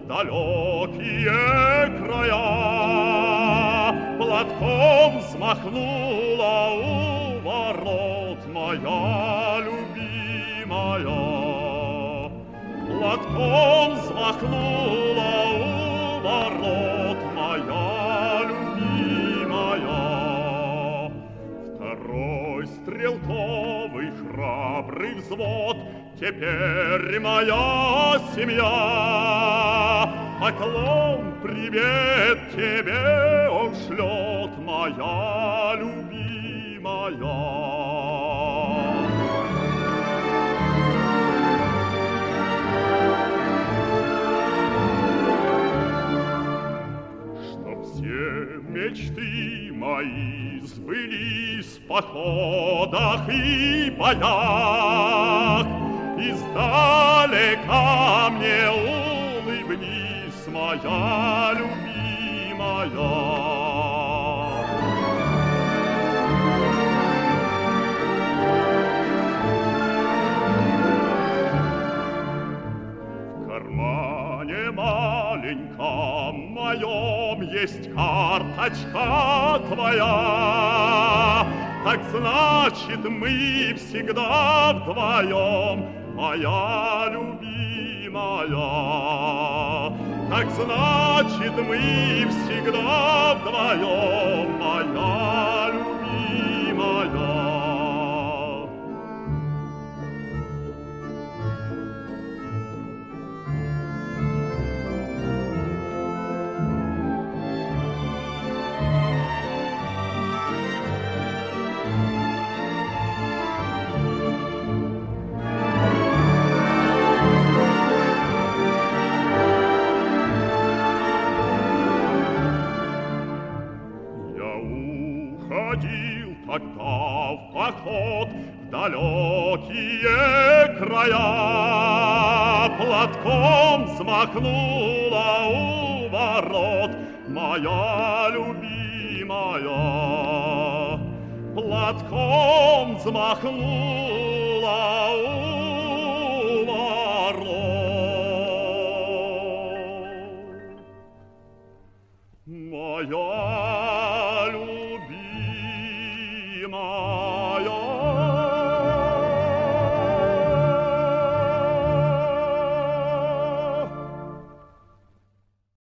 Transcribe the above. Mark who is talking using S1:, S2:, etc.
S1: далекие края. Платком взмахнула у ворот моя любимая. Платком взмахнула у ворот моя любимая. Второй стрелковый храбрый взвод, теперь моя семья. Поклон, привет тебе он шлет, моя любимая. Чтоб все мечты мои сбылись в походах и боях, издалека мне улыбнись, моя любимая. В кармане маленьком моем есть карточка твоя. Так значит, мы всегда вдвоем, моя любимая. Так значит, мы всегда вдвоем, моя любимая. Ходил тогда в поход в далекие края. Платком взмахнула у ворот моя любимая. Платком взмахнула у ворот моя